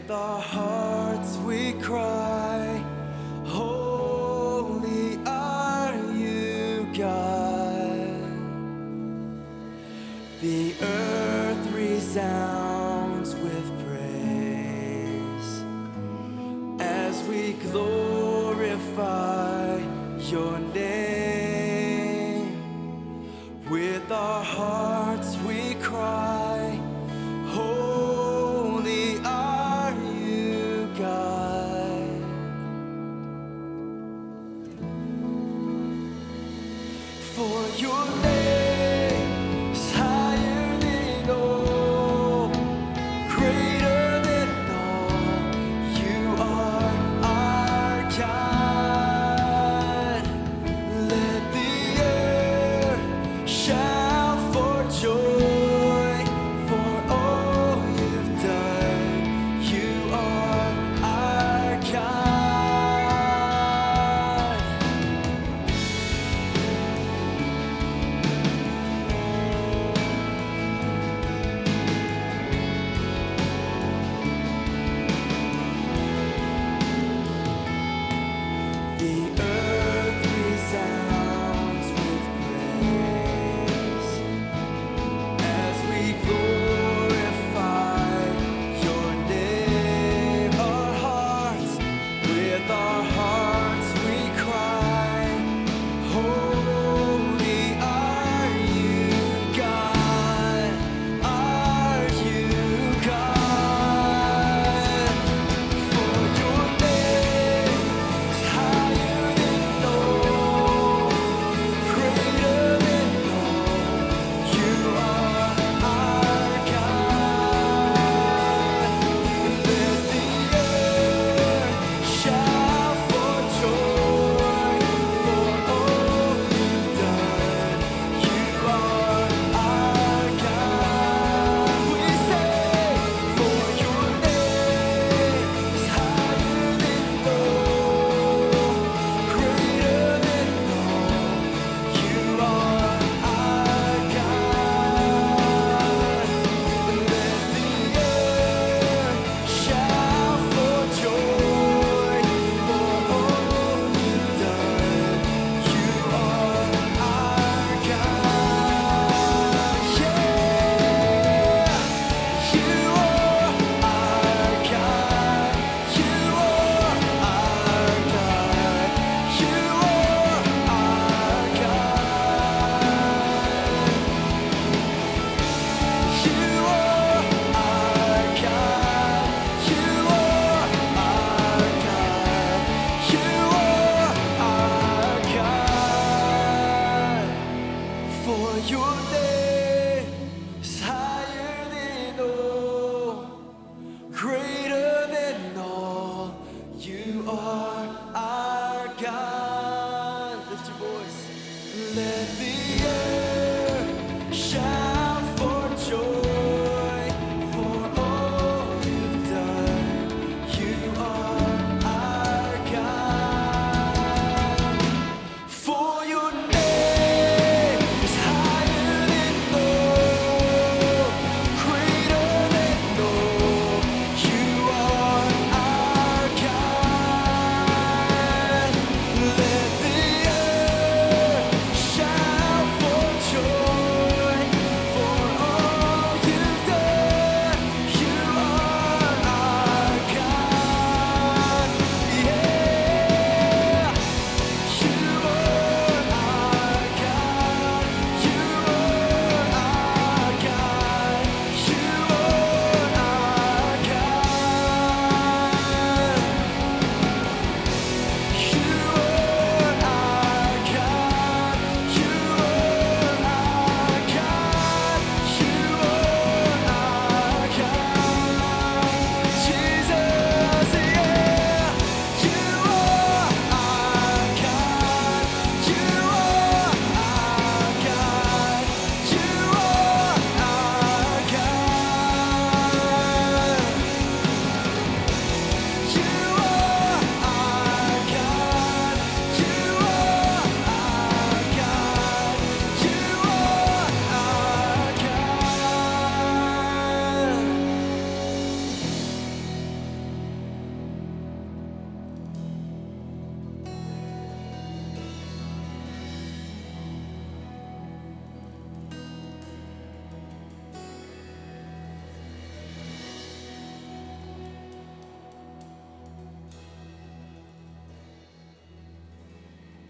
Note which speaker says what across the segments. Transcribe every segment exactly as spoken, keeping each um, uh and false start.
Speaker 1: With our hearts we cry, holy are you, God. The earth resounds with praise as we glorify your name. With our hearts we cry, holy are you,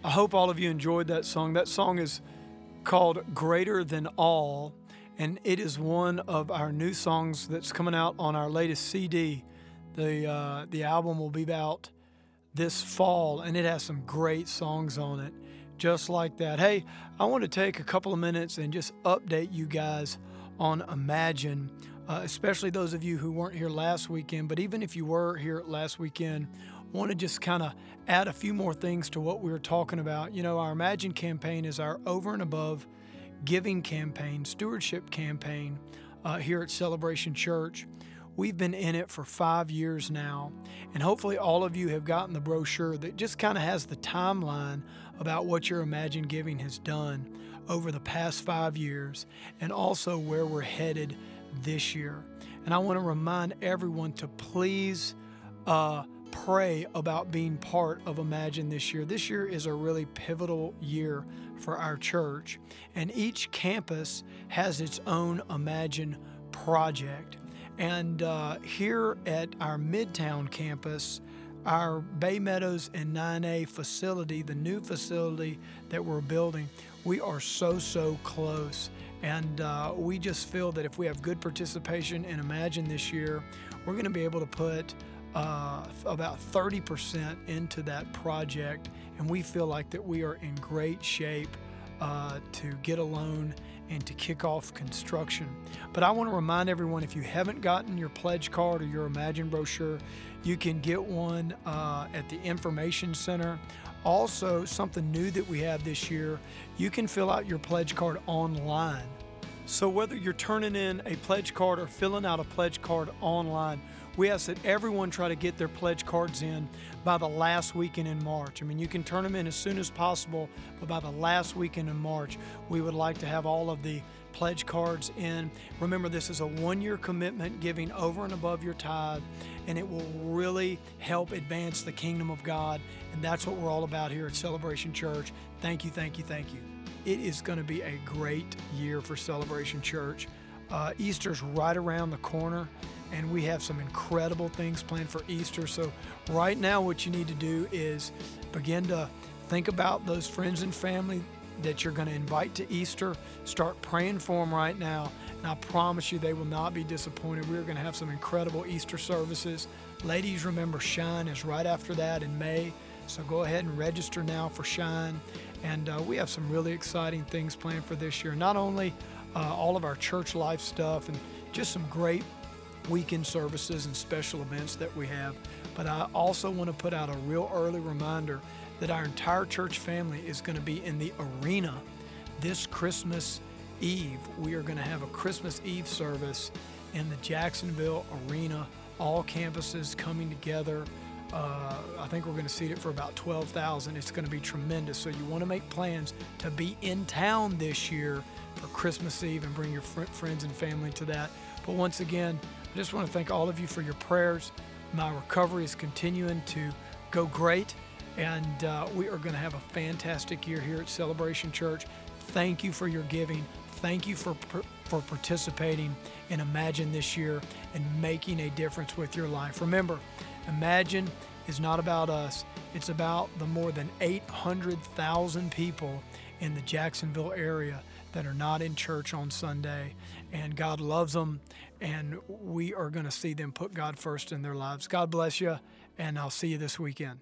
Speaker 2: I hope all of you enjoyed that song. That song is called Greater Than All, and it is one of our new songs that's coming out on our latest C D. The, uh, the album will be out this fall, and it has some great songs on it, just like that. Hey, I want to take a couple of minutes and just update you guys on Imagine, uh, especially those of you who weren't here last weekend. But even if you were here last weekend, I want to just kind of add a few more things to what we were talking about. You know, our Imagine campaign is our over and above giving campaign, stewardship campaign uh, here at Celebration Church. We've been in it for five years now, and hopefully all of you have gotten the brochure that just kind of has the timeline about what your Imagine Giving has done over the past five years and also where we're headed this year. And I want to remind everyone to please uh, pray about being part of Imagine this year. This year is a really pivotal year for our church, and each campus has its own Imagine project. And uh, here at our Midtown campus, our Bay Meadows and nine A facility, the new facility that we're building, we are so, so close. And uh, we just feel that if we have good participation in Imagine this year, we're going to be able to put uh, about thirty percent into that project. And we feel like that we are in great shape uh, to get a loan and to kick off construction. But I want to remind everyone, if you haven't gotten your pledge card or your Imagine brochure, you can get one uh, at the Information Center. Also, something new that we have this year, you can fill out your pledge card online. So whether you're turning in a pledge card or filling out a pledge card online, we ask that everyone try to get their pledge cards in by the last weekend in March. I mean, you can turn them in as soon as possible, but by the last weekend in March, we would like to have all of the pledge cards in. Remember, this is a one-year commitment, giving over and above your tithe, and it will really help advance the kingdom of God, and that's what we're all about here at Celebration Church. Thank you, thank you, thank you. It is going to be a great year for Celebration Church. Uh, Easter's right around the corner, and we have some incredible things planned for Easter. So right now what you need to do is begin to think about those friends and family that you're going to invite to Easter. Start praying for them right now, and I promise you they will not be disappointed. We're going to have some incredible Easter services. Ladies, remember, Shine is right after that in May, so go ahead and register now for Shine. And uh, we have some really exciting things planned for this year. Not only uh, all of our church life stuff and just some great weekend services and special events that we have, but I also want to put out a real early reminder that our entire church family is going to be in the arena this Christmas Eve. We are going to have a Christmas Eve service in the Jacksonville arena, all campuses coming together. Uh, I think we're going to seat it for about twelve thousand. It's going to be tremendous. So you want to make plans to be in town this year for Christmas Eve and bring your fr- friends and family to that. But once again, I just want to thank all of you for your prayers. My recovery is continuing to go great, and uh, we are going to have a fantastic year here at Celebration Church. Thank you for your giving. Thank you for for participating in Imagine this year and making a difference with your life. Remember, Imagine is not about us. It's about the more than eight hundred thousand people in the Jacksonville area that are not in church on Sunday. And God loves them, and we are going to see them put God first in their lives. God bless you, and I'll see you this weekend.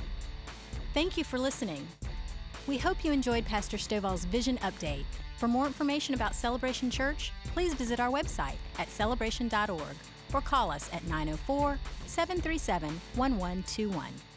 Speaker 3: Thank you for listening. We hope you enjoyed Pastor Stovall's Vision Update. For more information about Celebration Church, please visit our website at celebration dot org or call us at nine oh four, seven three seven, one one two one.